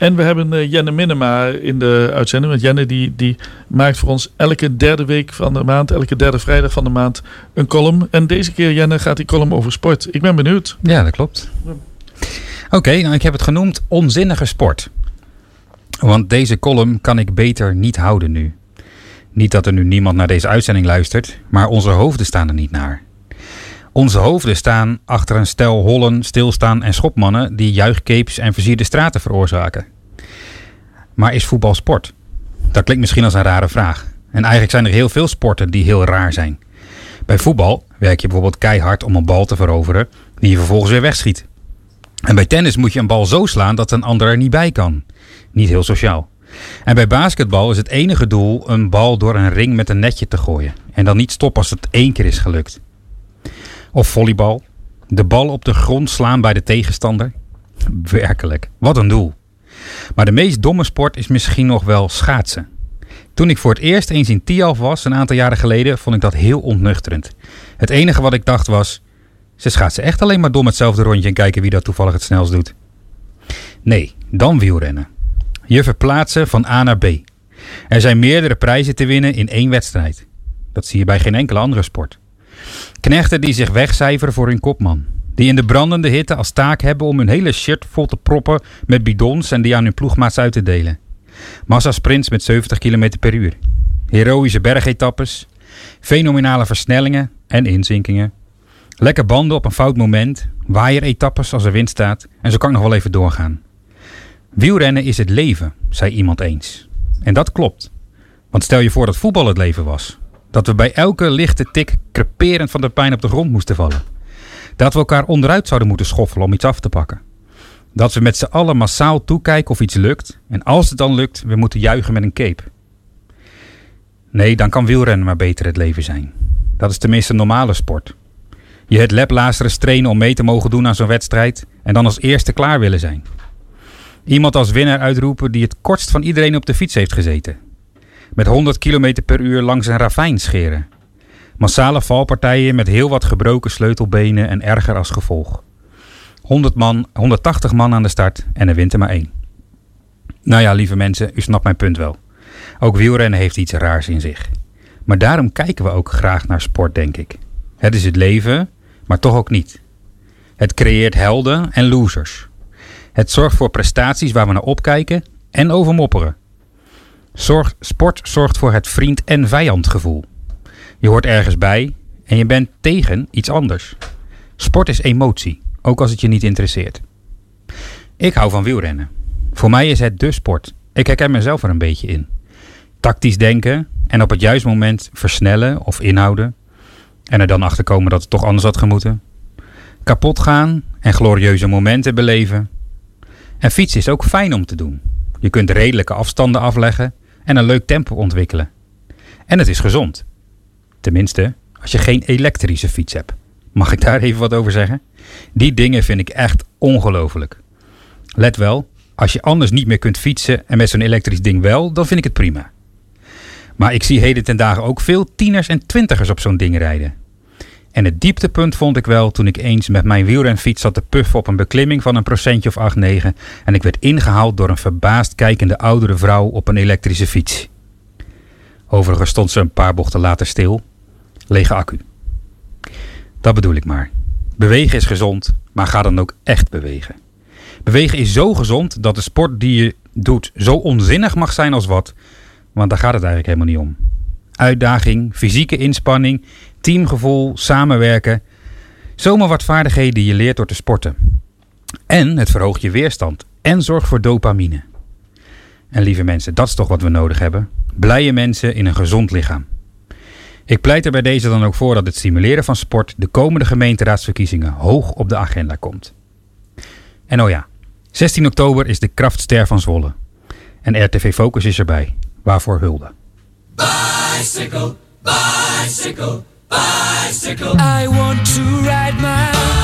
En we hebben Jenne Minema in de uitzending. Want Jenne die maakt voor ons elke derde week van de maand, elke derde vrijdag van de maand een column. En deze keer, Jenne, gaat die column over sport. Ik ben benieuwd. Ja, dat klopt. Oké, nou ik heb het genoemd onzinnige sport. Want deze column kan ik beter niet houden nu. Niet dat er nu niemand naar deze uitzending luistert, maar onze hoofden staan er niet naar. Onze hoofden staan achter een stel hollen, stilstaan en schopmannen die juichcapes en versierde straten veroorzaken. Maar is voetbal sport? Dat klinkt misschien als een rare vraag. En eigenlijk zijn er heel veel sporten die heel raar zijn. Bij voetbal werk je bijvoorbeeld keihard om een bal te veroveren die je vervolgens weer wegschiet. En bij tennis moet je een bal zo slaan dat een ander er niet bij kan. Niet heel sociaal. En bij basketbal is het enige doel een bal door een ring met een netje te gooien. En dan niet stoppen als het 1 keer is gelukt. Of volleybal. De bal op de grond slaan bij de tegenstander. Werkelijk, wat een doel. Maar de meest domme sport is misschien nog wel schaatsen. Toen ik voor het eerst eens in Tialf was, een aantal jaren geleden, vond ik dat heel ontnuchterend. Het enige wat ik dacht was, ze schaatsen echt alleen maar dom hetzelfde rondje en kijken wie dat toevallig het snelst doet. Nee, dan wielrennen. Je verplaatsen van A naar B. Er zijn meerdere prijzen te winnen in 1 wedstrijd. Dat zie je bij geen enkele andere sport. Knechten die zich wegcijferen voor hun kopman. Die in de brandende hitte als taak hebben om hun hele shirt vol te proppen met bidons en die aan hun ploegmaats uit te delen. Massasprints met 70 km per uur. Heroïsche bergetappes. Fenomenale versnellingen en inzinkingen. Lekke banden op een fout moment. Waaieretappes als er wind staat. En zo kan ik nog wel even doorgaan. Wielrennen is het leven, zei iemand eens. En dat klopt. Want stel je voor dat voetbal het leven was. Dat we bij elke lichte tik creperend van de pijn op de grond moesten vallen. Dat we elkaar onderuit zouden moeten schoffelen om iets af te pakken. Dat we met z'n allen massaal toekijken of iets lukt. En als het dan lukt, we moeten juichen met een cape. Nee, dan kan wielrennen maar beter het leven zijn. Dat is tenminste een normale sport. Je het laplazers trainen om mee te mogen doen aan zo'n wedstrijd. En dan als eerste klaar willen zijn. Iemand als winnaar uitroepen die het kortst van iedereen op de fiets heeft gezeten. Met 100 km per uur langs een ravijn scheren. Massale valpartijen met heel wat gebroken sleutelbenen en erger als gevolg. 180 man aan de start en er wint er maar 1. Nou ja, lieve mensen, u snapt mijn punt wel. Ook wielrennen heeft iets raars in zich. Maar daarom kijken we ook graag naar sport, denk ik. Het is het leven, maar toch ook niet. Het creëert helden en losers. Het zorgt voor prestaties waar we naar opkijken en over mopperen. Sport zorgt voor het vriend- en vijandgevoel. Je hoort ergens bij en je bent tegen iets anders. Sport is emotie, ook als het je niet interesseert. Ik hou van wielrennen. Voor mij is het de sport. Ik herken mezelf er een beetje in. Tactisch denken en op het juiste moment versnellen of inhouden. En er dan achter komen dat het toch anders had gemoeten. Kapot gaan en glorieuze momenten beleven. En fietsen is ook fijn om te doen. Je kunt redelijke afstanden afleggen en een leuk tempo ontwikkelen. En het is gezond. Tenminste, als je geen elektrische fiets hebt. Mag ik daar even wat over zeggen? Die dingen vind ik echt ongelooflijk. Let wel, als je anders niet meer kunt fietsen en met zo'n elektrisch ding wel, dan vind ik het prima. Maar ik zie heden ten dagen ook veel tieners en twintigers op zo'n ding rijden. En het dieptepunt vond ik wel toen ik eens met mijn wielrenfiets zat te puffen op een beklimming van een procentje of 8, 9 en ik werd ingehaald door een verbaasd kijkende oudere vrouw op een elektrische fiets. Overigens stond ze een paar bochten later stil. Lege accu. Dat bedoel ik maar. Bewegen is gezond, maar ga dan ook echt bewegen. Bewegen is zo gezond dat de sport die je doet zo onzinnig mag zijn als wat, want daar gaat het eigenlijk helemaal niet om. Uitdaging, fysieke inspanning, teamgevoel, samenwerken. Zomaar wat vaardigheden die je leert door te sporten. En het verhoogt je weerstand en zorgt voor dopamine. En lieve mensen, dat is toch wat we nodig hebben. Blije mensen in een gezond lichaam. Ik pleit er bij deze dan ook voor dat het stimuleren van sport de komende gemeenteraadsverkiezingen hoog op de agenda komt. En oh ja, 16 oktober is de Kraftster van Zwolle. En RTV Focus is erbij. Waarvoor hulde. Bicycle, bicycle, bicycle. I want to ride my